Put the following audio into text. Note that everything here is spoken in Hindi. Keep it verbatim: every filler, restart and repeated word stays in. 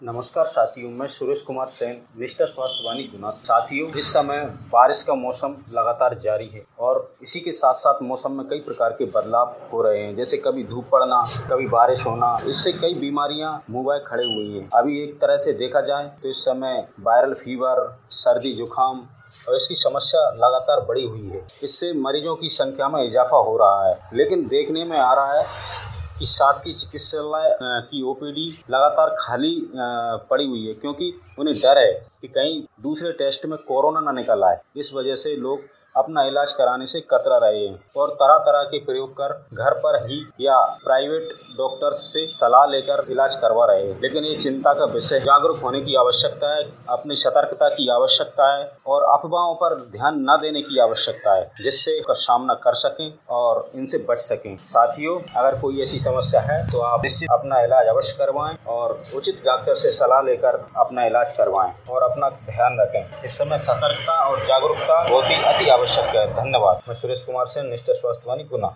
नमस्कार साथियों, मैं सुरेश कुमार सेन, निष्ठा स्वास्थ्य वाणी गुना। साथियों, इस समय बारिश का मौसम लगातार जारी है और इसी के साथ साथ मौसम में कई प्रकार के बदलाव हो रहे हैं, जैसे कभी धूप पड़ना, कभी बारिश होना। इससे कई बीमारियां मुंह बाय खड़े हुई हैं। अभी एक तरह से देखा जाए तो इस समय वायरल फीवर, सर्दी जुकाम और इसकी समस्या लगातार बढ़ी हुई है। इससे मरीजों की संख्या में इजाफा हो रहा है, लेकिन देखने में आ रहा है कि शासकीय चिकित्सालय की ओपीडी लगातार खाली पड़ी हुई है, क्योंकि उन्हें डर है कि कहीं दूसरे टेस्ट में कोरोना न निकल आए। इस वजह से लोग अपना इलाज कराने से कतरा रहे हैं और तरह तरह के प्रयोग कर घर पर ही या प्राइवेट डॉक्टर से सलाह लेकर इलाज करवा रहे हैं। लेकिन ये चिंता का विषय, जागरूक होने की आवश्यकता है, अपनी सतर्कता की आवश्यकता है और अफवाहों पर ध्यान न देने की आवश्यकता है, जिससे इसका सामना कर सकें और इनसे बच सकें। साथियों, अगर कोई ऐसी समस्या है तो आप निश्चित अपना इलाज अवश्य करवाएं और उचित डॉक्टर से सलाह लेकर अपना इलाज करवाएं और अपना ध्यान रखें। इस समय सतर्कता और जागरूकता बहुत ही अति आवश्यक है। धन्यवाद। मैं सुरेश कुमार सेन, निष्ठा स्वास्थ्य वाणी गुना।